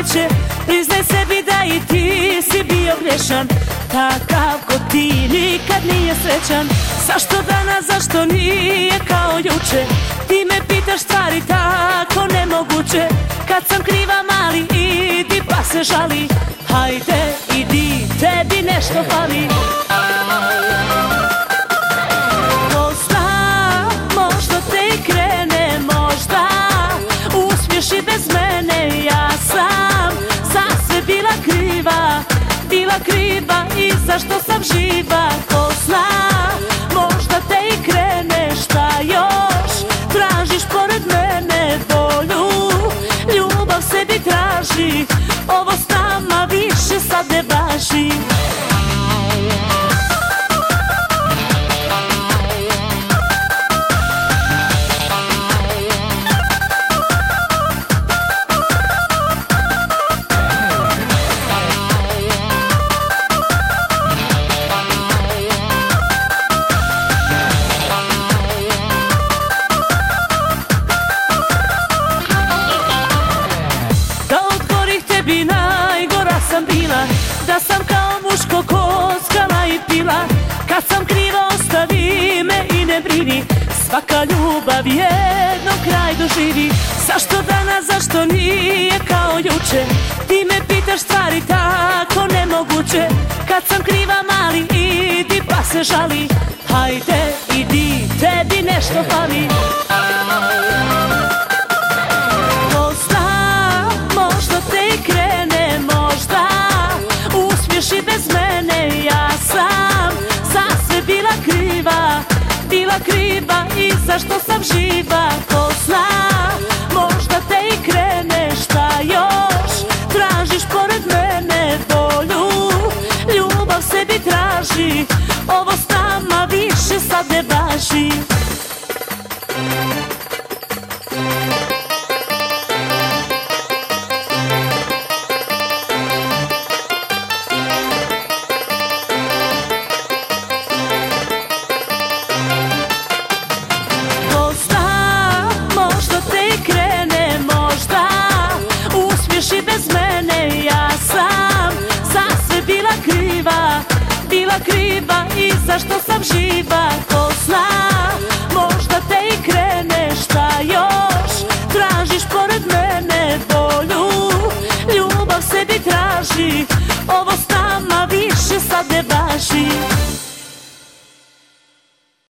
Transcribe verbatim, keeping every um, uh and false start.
neće. Priznaj sebi da i ti si bio grešan, takav ko ti nikad nije srećan. Zašto danas, zašto nije kao juče? Ti me pitaš stvari tako nemoguće. Kad sam kriva mali, idi pa se žali. Hajde, idi, tebi nešto fali. Ko zna, možda te i krene, možda uspješ i bez mene. Ja sam za sve bila kriva, bila kriva i zašto sam živa. Ko zna, možda te i krene, šta još tražiš pored mene? Volju, ljubav sebi traži, ovo s nama više sad ne važi. Najgora sam bila, da sam kao muško kockala i pila. Kad sam kriva ostavi me i ne brini, svaka ljubav jednom kraj doživi. Zašto danas, zašto nije kao juče? Ti me pitaš stvari tako nemoguće. Kad sam kriva mali, idi pa se žali. Hajde, idi, tebi nešto fali. Ko zna, možda te i krene, možda uspješ i bez mene. Ja sam za sve bila kriva, bila kriva i zašto sam živa. Ko zna, možda te i krene, šta još tražiš pored mene? Volju, ljubav sebi traži, ovo s nama više sad ne važi. I bez mene, ja sam za sve bila kriva, bila kriva i zašto sam živa. Ko zna, možda te i krene, šta još tražiš pored mene? Volju, ljubav sebi traži, ovo s nama više sad ne važi.